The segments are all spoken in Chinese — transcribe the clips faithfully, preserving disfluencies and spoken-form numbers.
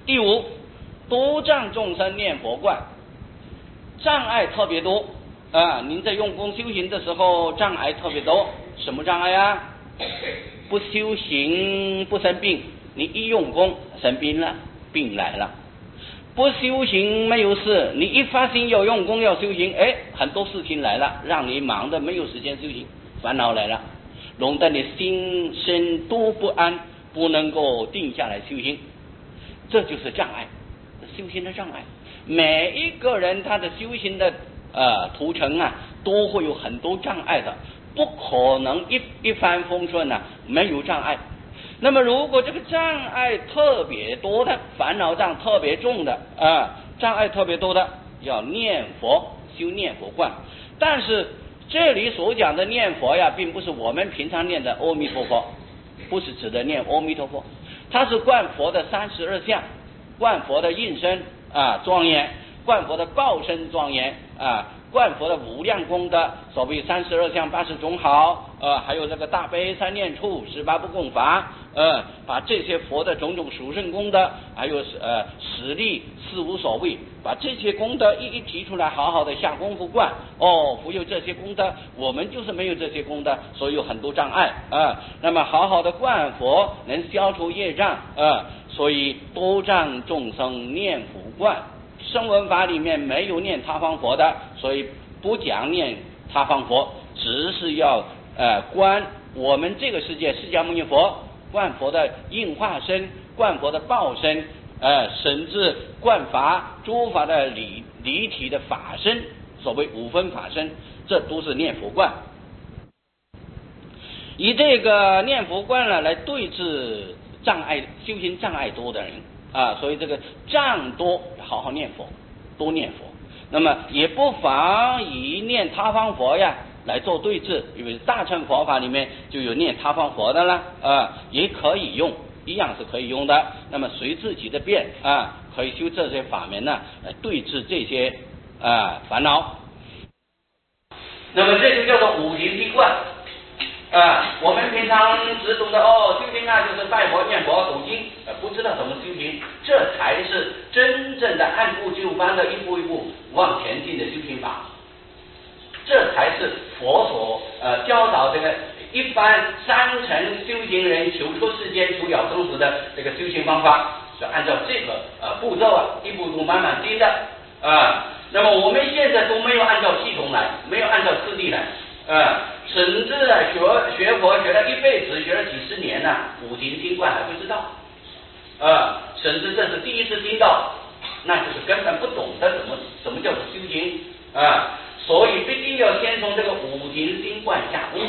第五，多障众生念佛观，障碍特别多啊！您在用功修行的时候，障碍特别多。什么障碍啊？不修行不生病，你一用功生病了，病来了。不修行没有事，你一发心要用功要修行，哎，很多事情来了，让你忙得没有时间修行，烦恼来了，弄得你心身都不安，不能够定下来修行，这就是障碍，修行的障碍。每一个人他的修行的呃途程啊，都会有很多障碍的，不可能一一帆风顺啊，没有障碍。那么如果这个障碍特别多的，烦恼障特别重的啊，障碍特别多的，要念佛，修念佛观。但是这里所讲的念佛呀，并不是我们平常念的阿弥陀佛，不是指的念阿弥陀佛，它是观佛的三十二相，观佛的应身啊庄严，观佛的报身庄严啊，观佛的无量功德，所谓三十二相八十种好，呃，还有这个大悲三念处十八不共法，呃，把这些佛的种种殊胜功德，还有呃实力四无所谓，把这些功德一一提出来，好好的下功夫观。哦，佛有这些功德，我们就是没有这些功德，所以有很多障碍啊、呃。那么好好的观佛，能消除业障啊、呃，所以多障众生念佛观。声闻法里面没有念他方佛的，所以不讲念他方佛，只是要呃观我们这个世界释迦牟尼佛，观佛的应化身，观佛的报身，呃甚至观法诸法的离离体的法身，所谓五分法身，这都是念佛观。以这个念佛观呢来对治障碍，修行障碍多的人啊，所以这个障多，好好念佛，多念佛。那么也不妨以念他方佛呀来做对治，因为大乘佛法里面就有念他方佛的啦，啊，也可以用，一样是可以用的。那么随自己的便啊，可以修这些法门呢，来对治这些啊烦恼。那么这就叫做五行心观。啊，我们平常只懂得哦，修行啊就是拜佛念佛读经，呃，不知道怎么修行，这才是真正的按部就班的一步一步往前进的修行法，这才是佛所呃教导这个一般三乘修行人求出世间除了生死的这个修行方法，就按照这个呃步骤啊，一步一步慢慢进的啊。那么我们现在都没有按照系统来，没有按照次第来啊。甚至啊，学学佛学了一辈子，学了几十年呢、啊，五行心观还不知道，啊，甚至这是第一次听到，那就是根本不懂得怎么什么叫做修行啊，所以必定要先从这个五行心观下功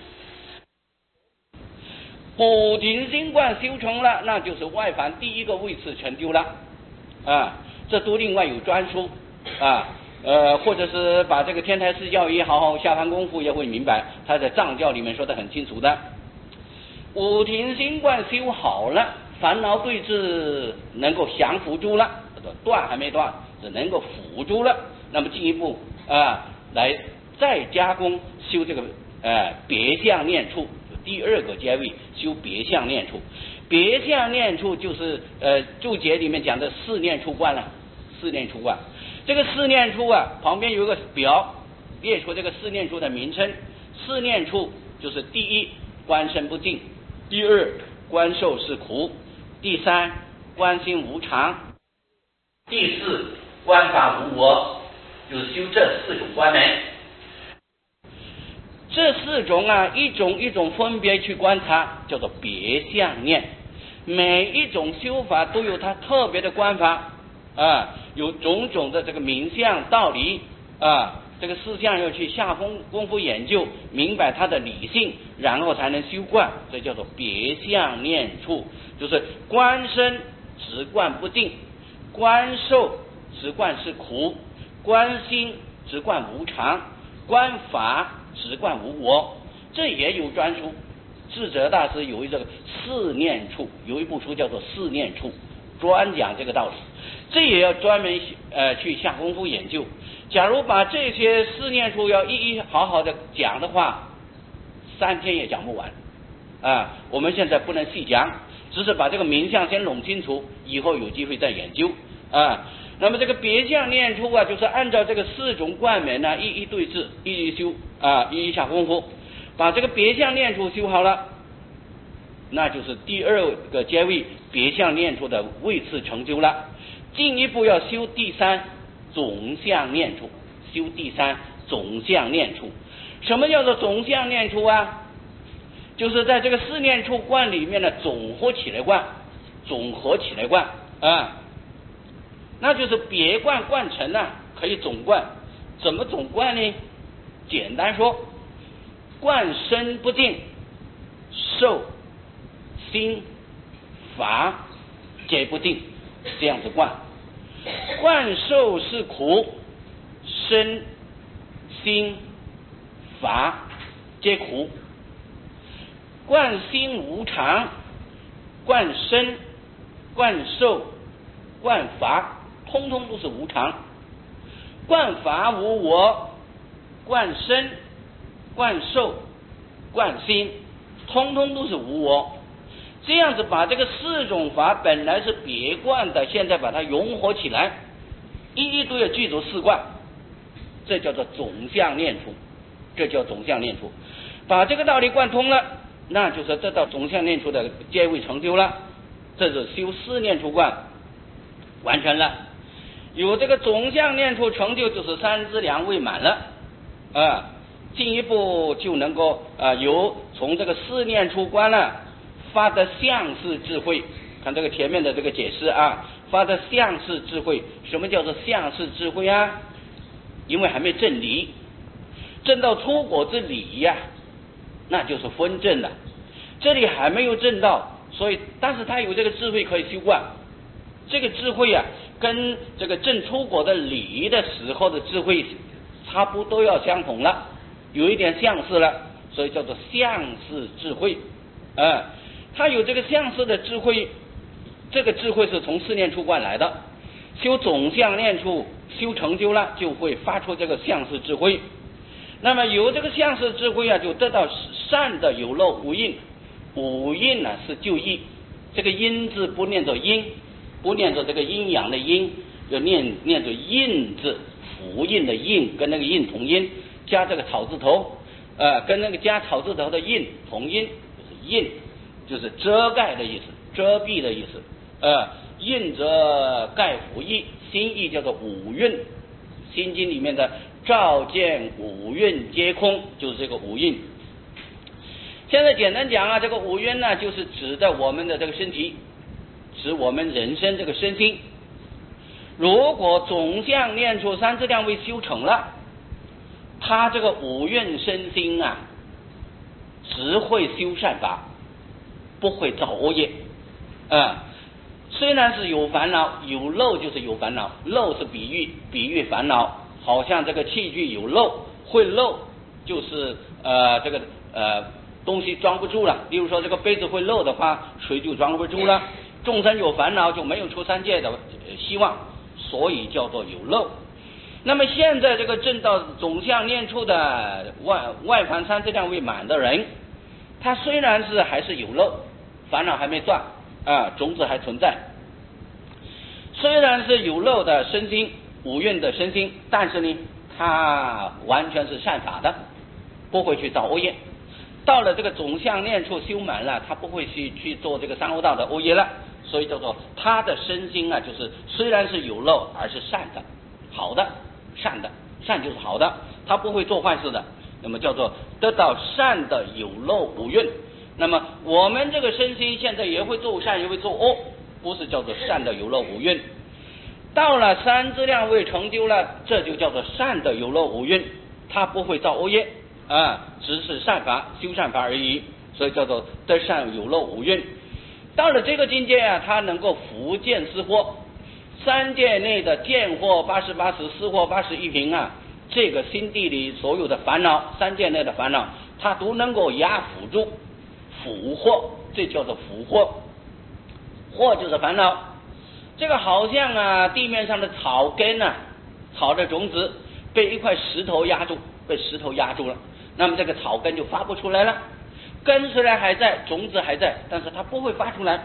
夫。五行心观修成了，那就是外凡第一个位次成就了，啊，这都另外有专书啊。呃，或者是把这个天台四教也好好下凡功夫也会明白，他在藏教里面说得很清楚的。五行心观修好了，烦恼对治能够降服住了，断还没断，是能够辅助了。那么进一步啊，来再加工修这个呃别相念处，第二个阶位修别相念处。别相念处就是呃注解里面讲的四念处观了，四念处观。这个四念处啊，旁边有一个表列出这个四念处的名称。四念处就是第一，观身不净；第二，观受是苦；第三，观心无常；第四，观法无我，就是修这四种观门。这四种啊，一种一种分别去观察，叫做别相念。每一种修法都有它特别的观法啊，有种种的这个名相道理啊，这个四项要去下功功夫研究，明白它的理性，然后才能修观，这叫做别相念处。就是观身直观不定，观受直观是苦，观心直观无常，观法直观无我，这也有专书。智者大师有一个四念处，有一部书叫做四念处，专讲这个道理。这也要专门呃去下功夫研究。假如把这些四念处要一一好好的讲的话，三天也讲不完啊。我们现在不能细讲， 只是把这个名相先弄清楚，以后有机会再研究啊。那么这个别相念处啊，就是按照这个四种观门呢，一一对治，一一修啊，一一下功夫，把这个别相念处修好了，那就是第二个阶位别相念处的位次成就了。进一步要修第三总相念处，修第三总相念处。什么叫做总相念处啊？就是在这个四念处观里面呢，总合起来观，总合起来观啊，那就是别观观成呢，可以总观。怎么总观呢？简单说，观身不净，受心法皆不净，这样子观。观受是苦，身心法皆苦。观心无常，观身、观受、观法，通通都是无常。观法无我，观身、观受、观心，通通都是无我。这样子把这个四种法本来是别观的，现在把它融合起来，一一都要具足四观，这叫做总相念处，这叫总相念处。把这个道理贯通了，那就是得到总相念处的阶位成就了，这是修四念处观完成了。有这个总相念处成就，就是三资粮位满了啊，进一步就能够啊由从这个四念处观呢发的相似智慧。看这个前面的这个解释啊，发的相似智慧。什么叫做相似智慧啊？因为还没证离，证到出果之理呀、啊，那就是分证了。这里还没有证到，所以但是他有这个智慧可以修观。这个智慧啊，跟这个证出果的理的时候的智慧差不多要相同了，有一点相似了，所以叫做相似智慧啊。他有这个相似的智慧，这个智慧是从四念处观来的，修总相念处修成就了，就会发出这个相似智慧。那么有这个相似智慧啊，就得到善的有漏无印。五印呢是就义，这个阴字不念作阴，不念作这个阴阳的阴，要念念作印字，辅印的印跟那个印同音，加这个草字头，呃，跟那个加草字头的印同音，就是印，就是遮盖的意思，遮蔽的意思，呃，印则盖辅义，心意叫做五蕴，心经里面的照见五蕴皆空，就是这个五蕴。现在简单讲啊，这个五蕴呢，就是指的我们的这个身体，指我们人生这个身心。如果总相念处三资粮位修成了，他这个五蕴身心啊，只会修善法，不会造恶业啊。虽然是有烦恼，有漏就是有烦恼，漏是比喻，比喻烦恼，好像这个器具有漏，会漏就是呃这个呃东西装不住了。例如说这个杯子会漏的话，水就装不住了。众生有烦恼，就没有出三界的希望，所以叫做有漏。那么现在这个证到总相念处的外外盘三资粮位满的人，他虽然是还是有漏，烦恼还没断啊，种子还存在，虽然是有漏的身心，五蕴的身心，但是呢，他完全是善法的，不会去造恶业。到了这个总相念处修满了，他不会去去做这个三恶道的恶业了，所以叫做他的身心啊，就是虽然是有漏，而是善的，好的，善的，善就是好的，他不会做坏事的，那么叫做得到善的有漏五蕴。那么我们这个身心现在也会做善，也会做恶，不是叫做善的有漏五蕴。到了三资粮位成就了，这就叫做善的有漏五蕴，他不会造恶业啊，只是善法，修善法而已，所以叫做得善有漏五蕴。到了这个境界啊，他能够伏见思惑，三界内的见惑八十八识，思惑八十一品啊，这个心地里所有的烦恼，三界内的烦恼，他都能够压伏住，伏惑，这叫做伏惑。惑就是烦恼，这个好像啊地面上的草根啊，草的种子被一块石头压住，被石头压住了，那么这个草根就发不出来了。根虽然还在，种子还在，但是它不会发出来，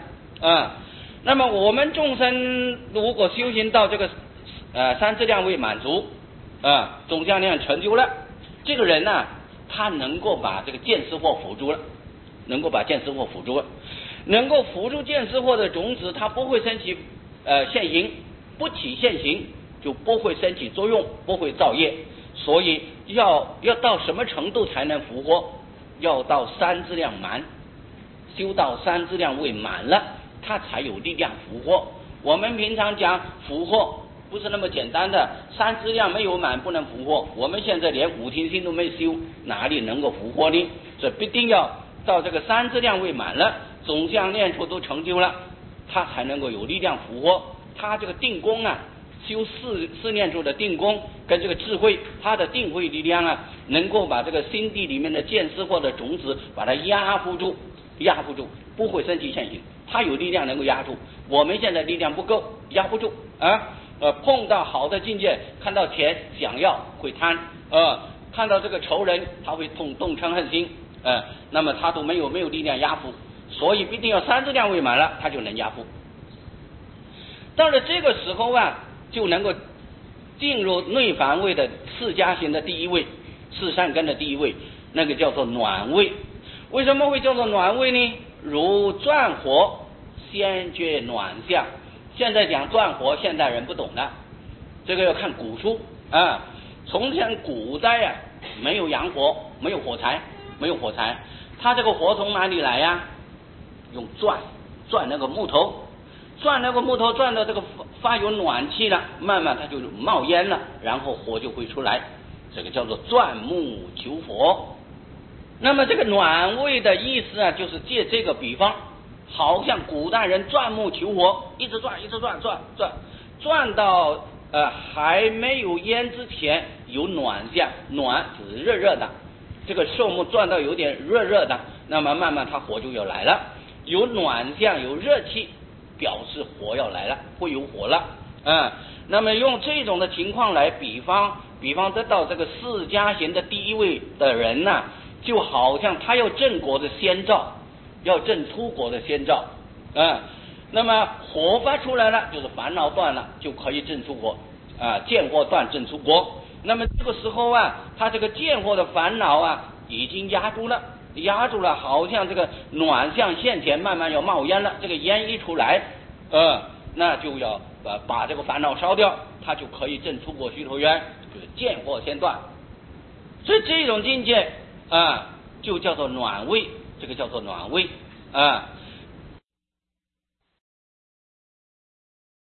啊。那么我们众生如果修行到这个呃三质量位满足啊，总相量成就了，这个人呢、啊，他能够把这个见思惑辅助了，能够把见思惑辅助了，能够辅助见思惑的种子，它不会升起呃现行，不起现行就不会升起作用，不会造业。所以要要到什么程度才能复活？要到三质量满，修到三质量位满了，它才有力量复活。我们平常讲复活不是那么简单的，三质量没有满不能复活。我们现在连五听心都没修，哪里能够复活呢？这必定要到这个三质量位满了，总相念处都成就了，它才能够有力量复活。它这个定功啊，修四四念处的定功跟这个智慧，它的定慧力量啊，能够把这个心地里面的见思惑的种子把它压服住，压服住，不会升起现行。它有力量能够压住，我们现在力量不够，压不住啊。呃，碰到好的境界，看到钱想要会贪，呃，看到这个仇人他会动动嗔恨心，呃，那么他都没有没有力量压服，所以必定要三质量位满了，他就能压服。到了这个时候啊，就能够进入内凡位的四加行的第一位，四善根的第一位，那个叫做暖位。为什么会叫做暖位呢？如转火，先觉暖相。现在讲转火，现代人不懂的，这个要看古书啊。从前古代啊，没有洋火，没有火柴，没有火柴，它这个火从哪里来呀、啊？用转，转那个木头，转那个木头，转到这个发有暖气了，慢慢它就冒烟了，然后火就会出来，这个叫做转木求火。那么这个暖位的意思啊，就是借这个比方，好像古代人转木求火，一直转，一直转，转转转到呃还没有烟之前有暖相，暖只是热热的，这个寿木转到有点热热的，那么慢慢它火就要来了，有暖相，有热气，表示火要来了，会有火了，嗯，那么用这种的情况来比方，比方得到这个四加行的第一位的人呢、啊，就好像他要正果的先兆，要正出果的先兆，嗯，那么火发出来了，就是烦恼断了，就可以正出果啊，见惑断正出果。那么这个时候啊，他这个见惑的烦恼啊，已经压住了，压住了，好像这个暖相现前，慢慢要冒烟了。这个烟一出来，呃，那就要把把这个烦恼烧掉，他就可以正出果须陀洹，就是见惑先断。所以这种境界啊，就叫做暖位，这个叫做暖位啊。